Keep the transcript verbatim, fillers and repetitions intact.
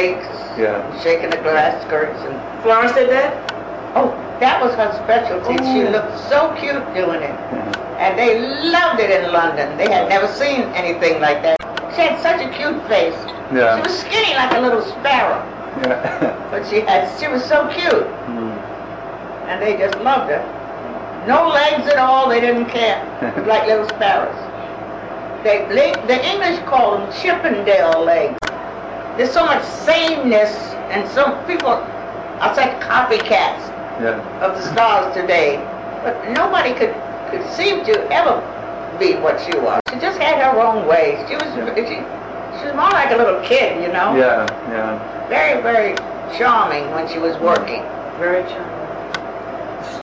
cakes, Yeah. shaking the glass skirts. And Florence did that? oh, that was her specialty. She Oh. looked so cute doing it. Yeah. And they loved it in London. They had never seen anything like that. She had such a cute face. Yeah. She was skinny like a little sparrow. Yeah. But she had, she was so cute. Mm. And they just loved her. No legs at all, they didn't care. Like little sparrows. They, they, the English call them Chippendale legs. There's so much sameness, and some people are such copycats Yeah. of the stars today. But nobody could, could seem to ever be what she was. She just had her own way. She was, she, she was more like a little kid, you know? Yeah. Yeah. Very, very charming when she was working. Very charming.